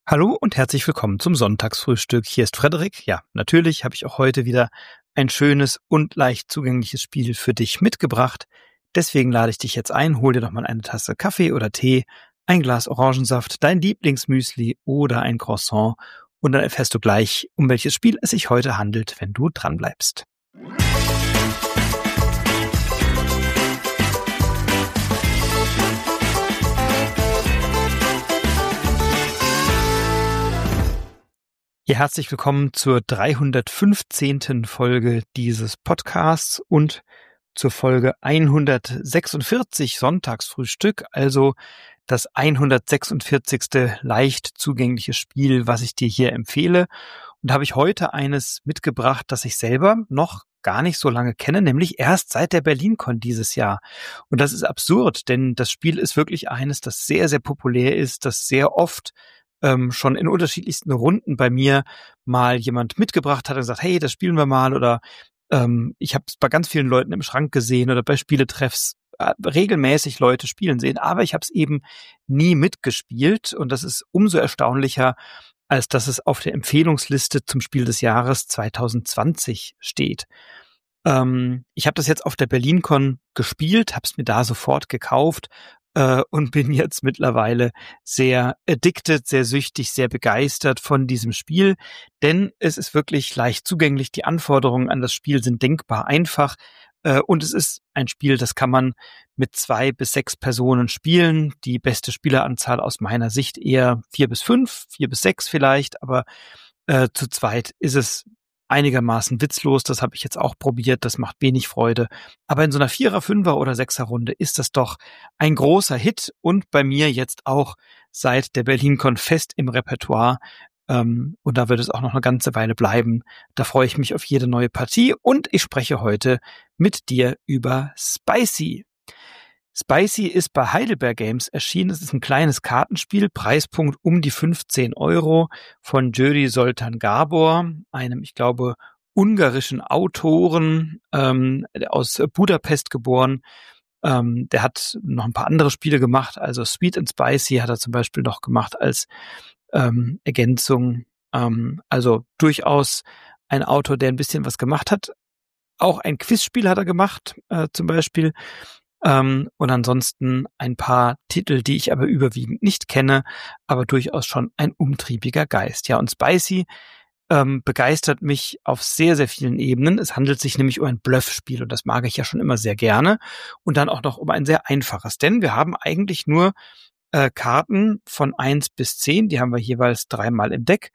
Hallo und herzlich willkommen zum Sonntagsfrühstück. Hier ist Frederik. Ja, natürlich habe ich auch heute wieder ein schönes und leicht zugängliches Spiel für dich mitgebracht. Deswegen lade ich dich jetzt ein, hol dir doch mal eine Tasse Kaffee oder Tee, ein Glas Orangensaft, dein Lieblingsmüsli oder ein Croissant und dann erfährst du gleich, um welches Spiel es sich heute handelt, wenn du dranbleibst. Ja, herzlich willkommen zur 315. Folge dieses Podcasts und zur Folge 146 Sonntagsfrühstück, also das 146. leicht zugängliche Spiel, was ich dir hier empfehle. Und da habe ich heute eines mitgebracht, das ich selber noch gar nicht so lange kenne, nämlich erst seit der BerlinCon dieses Jahr. Und das ist absurd, denn das Spiel ist wirklich eines, das sehr, sehr populär ist, das sehr oft schon in unterschiedlichsten Runden bei mir mal jemand mitgebracht hat und gesagt, hey, das spielen wir mal, oder ich habe es bei ganz vielen Leuten im Schrank gesehen oder bei Spieletreffs regelmäßig Leute spielen sehen, aber ich habe es eben nie mitgespielt und das ist umso erstaunlicher, als dass es auf der Empfehlungsliste zum Spiel des Jahres 2020 steht. Ich habe das jetzt auf der BerlinCon gespielt, habe es mir da sofort gekauft, und bin jetzt mittlerweile sehr addicted, sehr süchtig, sehr begeistert von diesem Spiel, denn es ist wirklich leicht zugänglich. Die Anforderungen an das Spiel sind denkbar einfach und es ist ein Spiel, das kann man mit 2 bis 6 Personen spielen. Die beste Spieleranzahl aus meiner Sicht eher 4 bis 5, 4 bis 6 vielleicht, aber zu zweit ist es einigermaßen witzlos, das habe ich jetzt auch probiert, das macht wenig Freude. Aber in so einer 4er, 5er oder 6er Runde ist das doch ein großer Hit und bei mir jetzt auch seit der BerlinCon fest im Repertoire. Und da wird es auch noch eine ganze Weile bleiben. Da freue ich mich auf jede neue Partie und ich spreche heute mit dir über Spicy. Spicy ist bei Heidelberg Games erschienen. Es ist ein kleines Kartenspiel, Preispunkt um die 15 € von György Zoltán Gábor, einem, ich glaube, ungarischen Autoren, aus Budapest geboren. Der hat noch ein paar andere Spiele gemacht, also Sweet and Spicy hat er zum Beispiel noch gemacht als Ergänzung. Also durchaus ein Autor, der ein bisschen was gemacht hat. Auch ein Quizspiel hat er gemacht, zum Beispiel. Und ansonsten ein paar Titel, die ich aber überwiegend nicht kenne, aber durchaus schon ein umtriebiger Geist. Ja, und Spicy begeistert mich auf sehr, sehr vielen Ebenen. Es handelt sich nämlich um ein Bluffspiel und das mag ich ja schon immer sehr gerne. Und dann auch noch um ein sehr einfaches, denn wir haben eigentlich nur Karten von 1 bis 10, die haben wir jeweils 3-mal im Deck.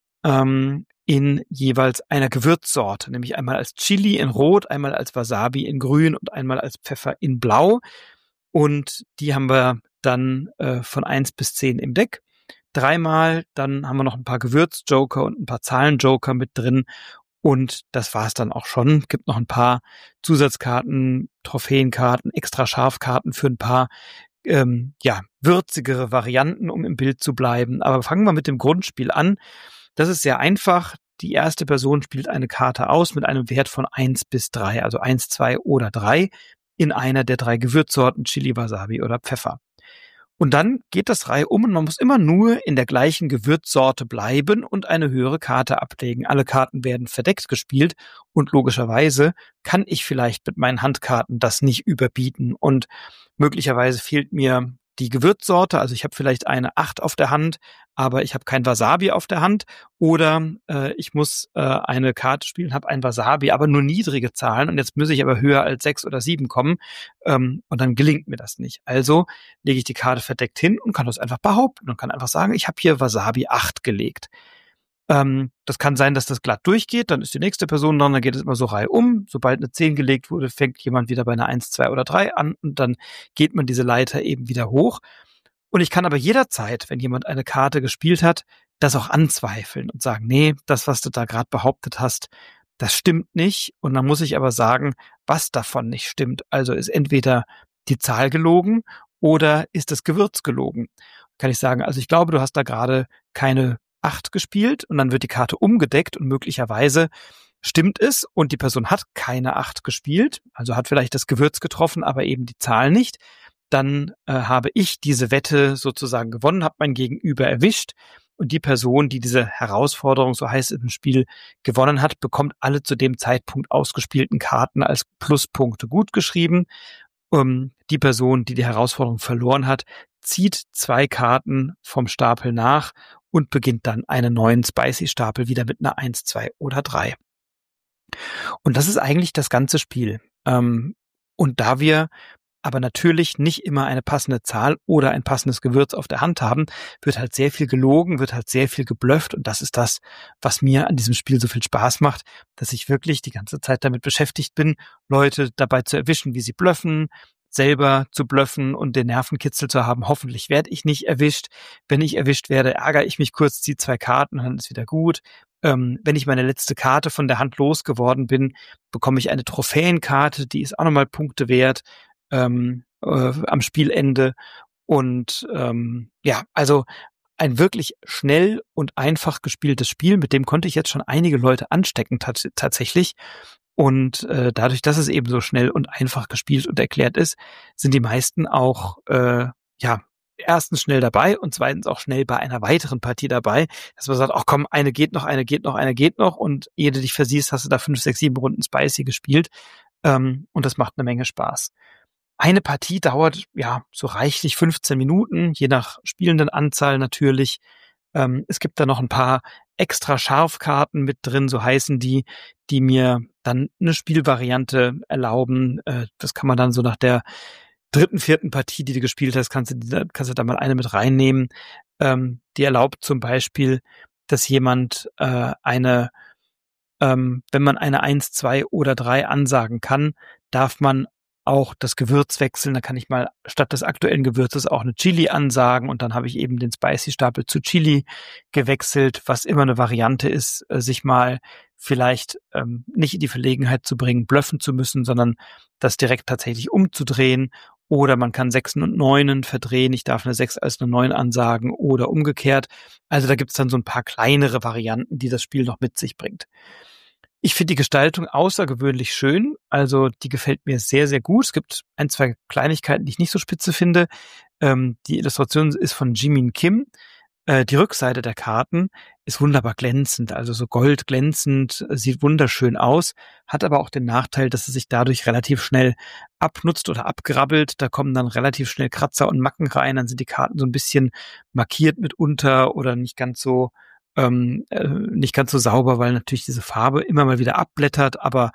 In jeweils einer Gewürzsorte, nämlich einmal als Chili in Rot, einmal als Wasabi in Grün und einmal als Pfeffer in Blau. Und die haben wir dann von 1 bis 10 im Deck. 3-mal, dann haben wir noch ein paar Gewürzjoker und ein paar Zahlenjoker mit drin. Und das war's dann auch schon. Gibt noch ein paar Zusatzkarten, Trophäenkarten, extra Scharfkarten für ein paar würzigere Varianten, um im Bild zu bleiben. Aber fangen wir mit dem Grundspiel an. Das ist sehr einfach. Die erste Person spielt eine Karte aus mit einem Wert von 1 bis 3, also 1, 2 oder 3 in einer der 3 Gewürzsorten Chili, Wasabi oder Pfeffer. Und dann geht das Reihe um und man muss immer nur in der gleichen Gewürzsorte bleiben und eine höhere Karte ablegen. Alle Karten werden verdeckt gespielt und logischerweise kann ich vielleicht mit meinen Handkarten das nicht überbieten und möglicherweise fehlt mir die Gewürzsorte, also ich habe vielleicht eine 8 auf der Hand, aber ich habe kein Wasabi auf der Hand oder ich muss eine Karte spielen, habe ein Wasabi, aber nur niedrige Zahlen und jetzt muss ich aber höher als 6 oder 7 kommen und dann gelingt mir das nicht. Also lege ich die Karte verdeckt hin und kann das einfach behaupten und kann einfach sagen, ich habe hier Wasabi 8 gelegt. Das kann sein, dass das glatt durchgeht, dann ist die nächste Person dran, dann geht es immer so reihum. Sobald eine 10 gelegt wurde, fängt jemand wieder bei einer 1, 2 oder 3 an und dann geht man diese Leiter eben wieder hoch. Und ich kann aber jederzeit, wenn jemand eine Karte gespielt hat, das auch anzweifeln und sagen, nee, das, was du da gerade behauptet hast, das stimmt nicht. Und dann muss ich aber sagen, was davon nicht stimmt. Also ist entweder die Zahl gelogen oder ist das Gewürz gelogen. Kann ich sagen, also ich glaube, du hast da gerade keine 8 gespielt und dann wird die Karte umgedeckt und möglicherweise stimmt es und die Person hat keine 8 gespielt, also hat vielleicht das Gewürz getroffen, aber eben die Zahl nicht. Dann habe ich diese Wette sozusagen gewonnen, habe mein Gegenüber erwischt und die Person, die diese Herausforderung, so heißt es im Spiel, gewonnen hat, bekommt alle zu dem Zeitpunkt ausgespielten Karten als Pluspunkte gutgeschrieben. Die Person, die die Herausforderung verloren hat, zieht 2 Karten vom Stapel nach und beginnt dann einen neuen Spicy-Stapel wieder mit einer 1, 2 oder 3. Und das ist eigentlich das ganze Spiel. Und da wir aber natürlich nicht immer eine passende Zahl oder ein passendes Gewürz auf der Hand haben, wird halt sehr viel gelogen, wird halt sehr viel geblufft und das ist das, was mir an diesem Spiel so viel Spaß macht, dass ich wirklich die ganze Zeit damit beschäftigt bin, Leute dabei zu erwischen, wie sie bluffen, selber zu bluffen und den Nervenkitzel zu haben. Hoffentlich werde ich nicht erwischt. Wenn ich erwischt werde, ärgere ich mich kurz, ziehe 2 Karten und dann ist wieder gut. Wenn ich meine letzte Karte von der Hand losgeworden bin, bekomme ich eine Trophäenkarte, die ist auch nochmal Punkte wert. Am Spielende und also ein wirklich schnell und einfach gespieltes Spiel, mit dem konnte ich jetzt schon einige Leute anstecken tatsächlich und dadurch, dass es eben so schnell und einfach gespielt und erklärt ist, sind die meisten auch erstens schnell dabei und zweitens auch schnell bei einer weiteren Partie dabei, dass man sagt, ach komm, eine geht noch und ehe du dich versiehst, hast du da 5, 6, 7 Runden Spicy gespielt und das macht eine Menge Spaß. Eine Partie dauert so reichlich 15 Minuten, je nach spielenden Anzahl natürlich. Es gibt da noch ein paar extra Scharfkarten mit drin, so heißen die mir dann eine Spielvariante erlauben. Das kann man dann so nach der 3., 4. Partie, die du gespielt hast, kannst du da mal eine mit reinnehmen. Die erlaubt zum Beispiel, dass jemand wenn man eine 1, 2 oder 3 ansagen kann, darf man auch das Gewürz wechseln. Da kann ich mal statt des aktuellen Gewürzes auch eine Chili ansagen und dann habe ich eben den Spicy-Stapel zu Chili gewechselt, was immer eine Variante ist, sich mal vielleicht nicht in die Verlegenheit zu bringen, bluffen zu müssen, sondern das direkt tatsächlich umzudrehen. Oder man kann 6 und 9 verdrehen. Ich darf eine 6 als eine 9 ansagen oder umgekehrt. Also da gibt's dann so ein paar kleinere Varianten, die das Spiel noch mit sich bringt. Ich finde die Gestaltung außergewöhnlich schön, also die gefällt mir sehr, sehr gut. Es gibt 1, 2 Kleinigkeiten, die ich nicht so spitze finde. Die Illustration ist von Jimin Kim. Die Rückseite der Karten ist wunderbar glänzend, also so goldglänzend, sieht wunderschön aus, hat aber auch den Nachteil, dass es sich dadurch relativ schnell abnutzt oder abgrabbelt. Da kommen dann relativ schnell Kratzer und Macken rein, dann sind die Karten so ein bisschen markiert mitunter oder nicht ganz so sauber, weil natürlich diese Farbe immer mal wieder abblättert, aber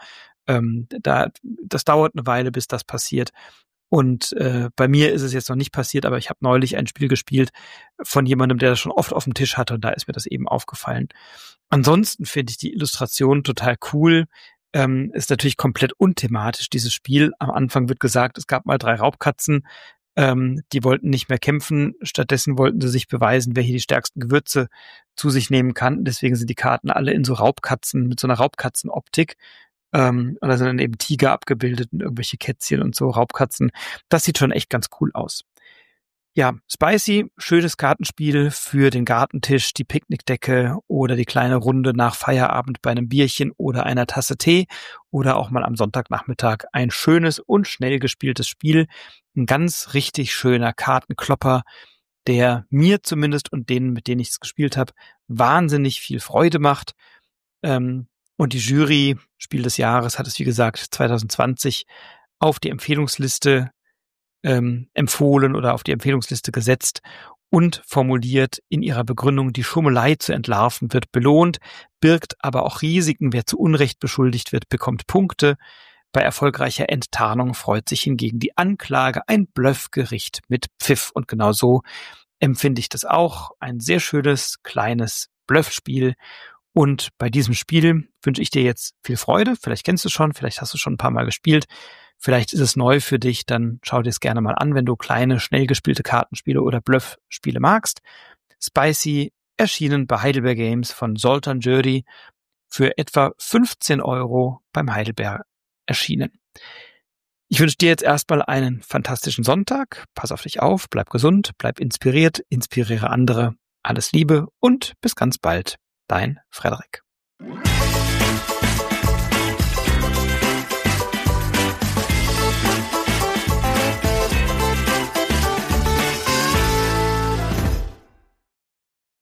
das dauert eine Weile, bis das passiert. Und bei mir ist es jetzt noch nicht passiert, aber ich habe neulich ein Spiel gespielt von jemandem, der das schon oft auf dem Tisch hatte und da ist mir das eben aufgefallen. Ansonsten finde ich die Illustration total cool. Ist natürlich komplett unthematisch, dieses Spiel. Am Anfang wird gesagt, es gab mal 3 Raubkatzen, die wollten nicht mehr kämpfen, stattdessen wollten sie sich beweisen, wer hier die stärksten Gewürze zu sich nehmen kann. Deswegen sind die Karten alle in so Raubkatzen, mit so einer Raubkatzenoptik. Und da sind dann eben Tiger abgebildet und irgendwelche Kätzchen und so, Raubkatzen. Das sieht schon echt ganz cool aus. Ja, Spicy, schönes Kartenspiel für den Gartentisch, die Picknickdecke oder die kleine Runde nach Feierabend bei einem Bierchen oder einer Tasse Tee oder auch mal am Sonntagnachmittag ein schönes und schnell gespieltes Spiel. Ein ganz richtig schöner Kartenklopper, der mir zumindest und denen, mit denen ich es gespielt habe, wahnsinnig viel Freude macht. Und die Jury, Spiel des Jahres, hat es, wie gesagt, 2020 auf die Empfehlungsliste empfohlen oder auf die Empfehlungsliste gesetzt und formuliert in ihrer Begründung, die Schummelei zu entlarven wird belohnt, birgt aber auch Risiken. Wer zu Unrecht beschuldigt wird, bekommt Punkte. Bei erfolgreicher Enttarnung freut sich hingegen die Anklage, ein Bluffgericht mit Pfiff. Und genau so empfinde ich das auch. Ein sehr schönes, kleines Bluffspiel. Und bei diesem Spiel wünsche ich dir jetzt viel Freude. Vielleicht kennst du es schon, vielleicht hast du schon ein paar Mal gespielt. Vielleicht ist es neu für dich, dann schau dir es gerne mal an, wenn du kleine, schnell gespielte Kartenspiele oder Bluffspiele magst. Spicy, erschienen bei Heidelberg Games von Zoltan Djuri, für etwa 15 € beim Heidelberg erschienen. Ich wünsche dir jetzt erstmal einen fantastischen Sonntag. Pass auf dich auf, bleib gesund, bleib inspiriert, inspiriere andere. Alles Liebe und bis ganz bald. Dein Frederik.